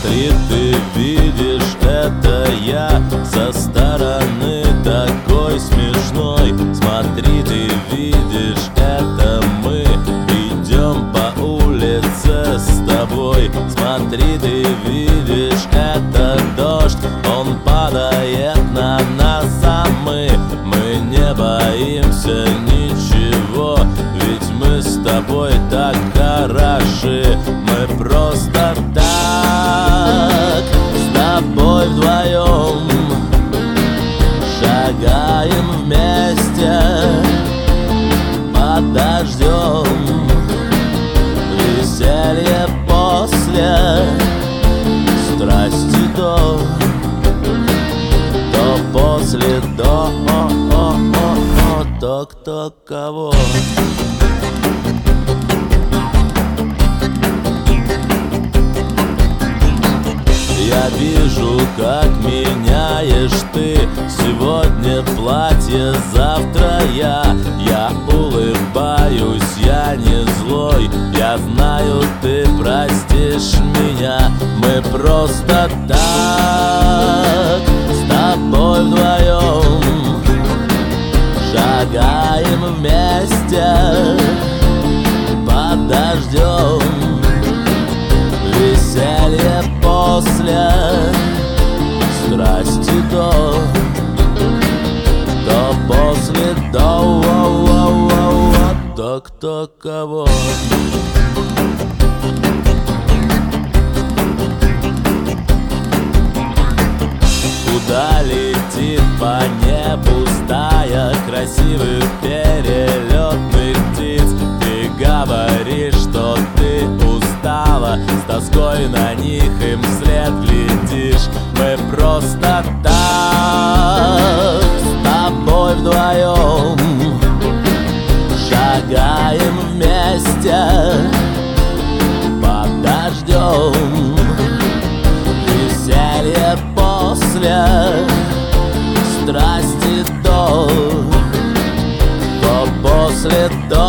Смотри, ты видишь, это я со стороны такой смешной. Смотри, ты видишь, это мы идем по улице с тобой. Смотри, ты видишь, это дождь, он падает на нас, а мы не боимся ничего, ведь мы с тобой так хороши. Мы просто так с тобой вдвоем шагаем вместе под дождем. Веселье после страсти до после до то кто кого. Я вижу, как меняешь ты сегодня платье, завтра я улыбаюсь, я не злой, я знаю, ты простишь меня. Мы просто так с тобой вдвоем шагаем вместе под дождем. Веселье после страсти до после до кто кого. Куда летит по небу стая красивых перелетных птиц? Ты говоришь, что ты устала, с тоской на них им вслед глядишь. Мы просто так с тобой вдвоем шагаем вместе под дождем. Веселье после страсти до после до